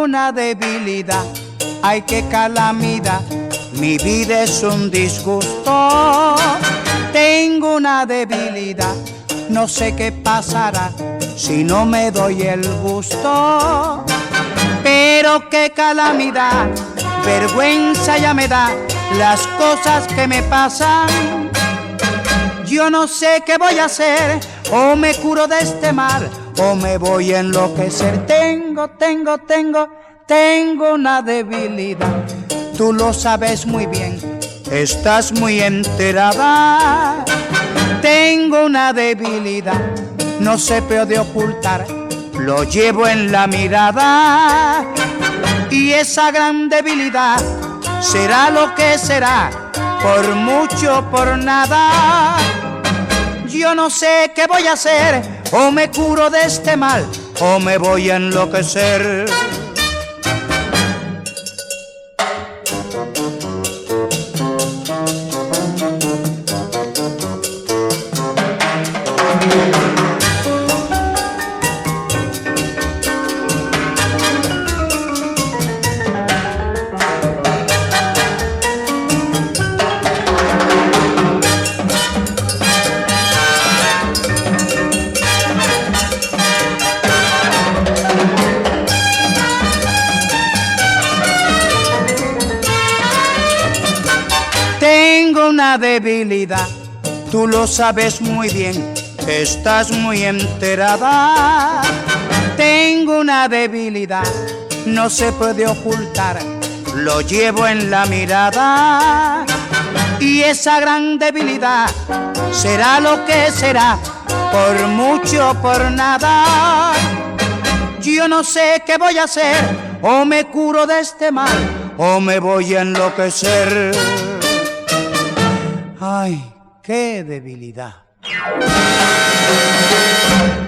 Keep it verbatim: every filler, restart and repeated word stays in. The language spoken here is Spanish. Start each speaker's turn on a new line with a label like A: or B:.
A: una debilidad, ay qué calamidad, mi vida es un disgusto. Tengo una debilidad, no sé qué pasará si no me doy el gusto. Pero qué calamidad, vergüenza ya me da las cosas que me pasan. Yo no sé qué voy a hacer, o me curo de este mal, o me voy a enloquecer. Tengo, tengo, tengo, tengo una debilidad. Tú lo sabes muy bien, estás muy enterada. Tengo una debilidad, no se puede ocultar, lo llevo en la mirada. Y esa gran debilidad será lo que será, por mucho, por nada. Yo no sé qué voy a hacer, o me curo de este mal, o me voy a enloquecer. Tengo una debilidad, tú lo sabes muy bien, estás muy enterada. Tengo una debilidad, no se puede ocultar, lo llevo en la mirada. Y esa gran debilidad será lo que será, por mucho, por nada. Yo no sé qué voy a hacer, o me curo de este mal, o me voy a enloquecer. Ay, qué debilidad.